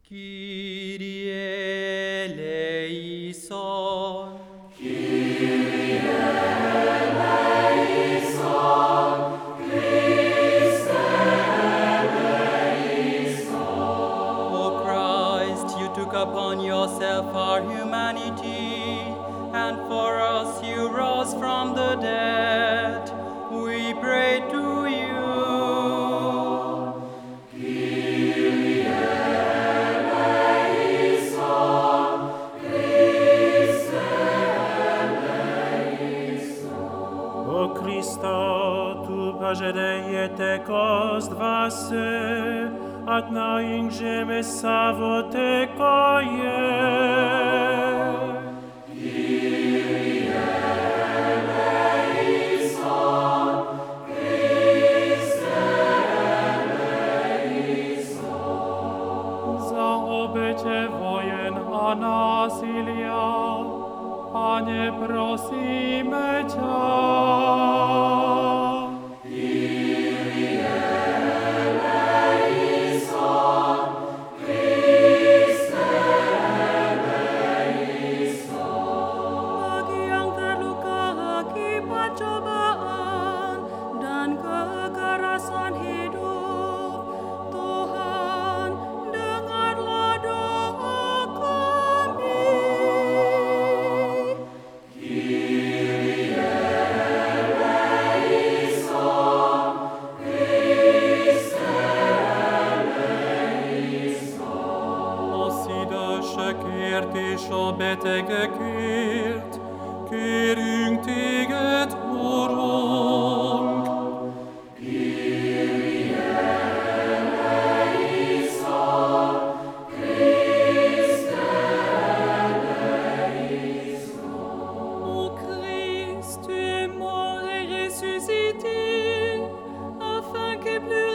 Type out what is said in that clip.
Kyrie eleison. Kyrie eleison, Christe eleison. O Christ, you took upon yourself our humanity, and for us you rose from the dead. We pray to you. Kyrie eleison, Christe eleison. O Christo, tu požadejete kost vase, at na ingeme savote koje. Kyrie eleison, Christe eleison. Za obete vojen a násilia, Pane, prosíme ťa. Kyrie eleison, Christe eleison. Bagi yang terluka akibat cobaan dan kekerasan hidup, Tuhan, dengarlah doa kami. Kyrie eleison, Christe eleison. Szedösökért és a betegekért, kérünk téged, Urunk. Kyrie eleison, Christe eleison. Ô Christ, tu es mort et ressuscité, afin que plus